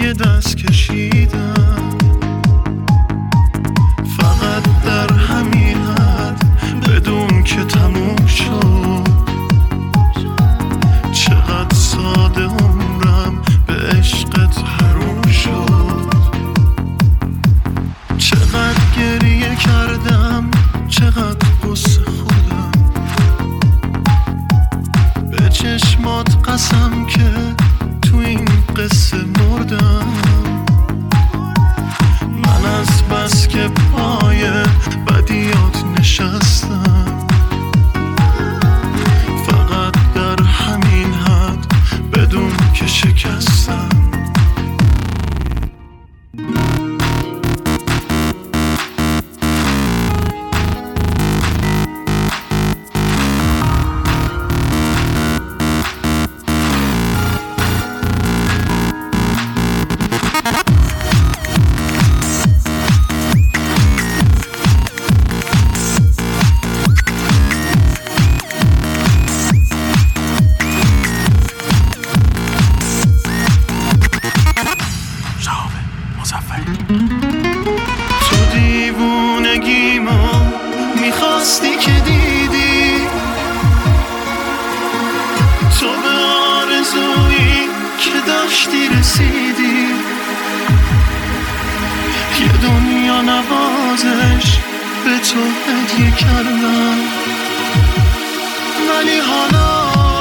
دیگه دست کشیدم، فقط در همین حد بدون که تموم شد. چقدر ساده عمرم به عشقت حروم شد. چقدر گریه کردم، چقدر قصه خودم، به چشمات قسم که تو این قصه مردم. من از بس که پای بدیات نشستم، فقط در همین حد بدون که شکستم. تو دیوونگیمو میخواستی که دیدی، تو به آرزویی که داشتی رسیدی. یه دنیا نوازش به تو هدیه کردم، ولی حالا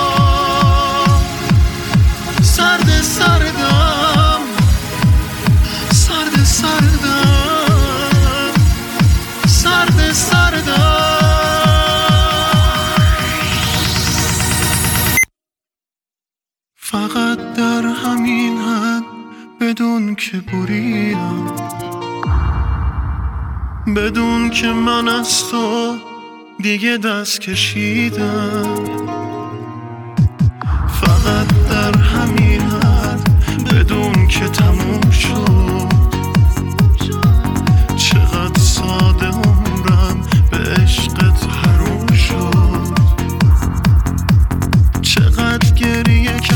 سرد سردم، سرد سردم، سرد سردم. فقط در همین حد بدون که بریدم، بدون که من از تو دیگه دست کشیدم، فقط در همین حد بدون که تموم شد. چقدر ساده عمرم به عشقت حروم شد. چقدر گریه